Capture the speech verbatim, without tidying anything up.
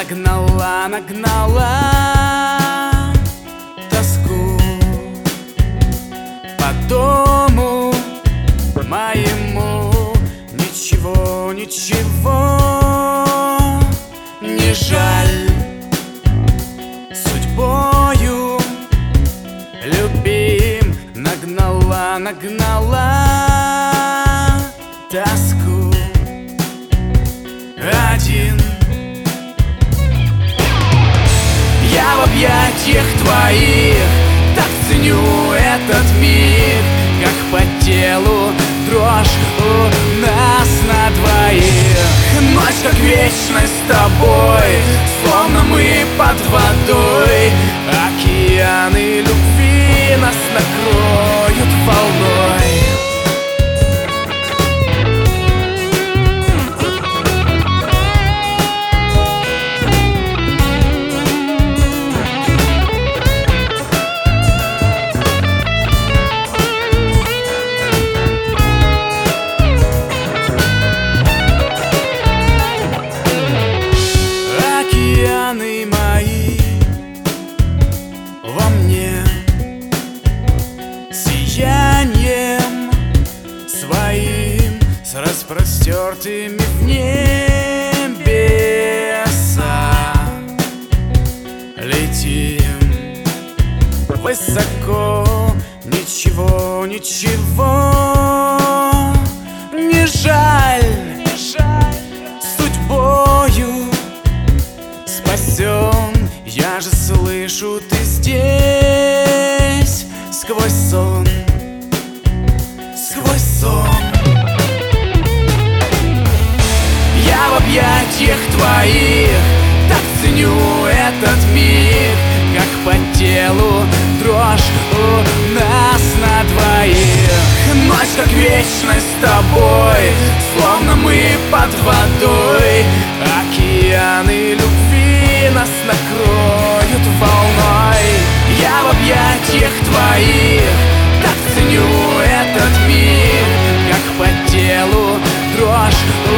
Нагнала, нагнала тоску по дому моему. Ничего, ничего не жаль. Судьбою любим. Нагнала, нагнала тоску. Один я в объятиях твоих так ценю этот миг, как по телу дрожь у нас на двоих. Ночь как вечность с тобой, словно мы под водой. Океаны любви нас накроют волной. Океаны мои во мне сиянием своим, с распростертыми в небеса летим высоко. Ничего, ничего не жаль. Судьбою спасен, я же слышу, ты здесь. Сквозь сон, сквозь сон я в объятиях твоих так ценю этот миг, как по телу дрожь у нас на двоих. Ночь как вечность с тобой, словно мы под водой. Океаны любви нас накроют волной. Я в объятиях твоих так ценю этот миг, как по телу дрожь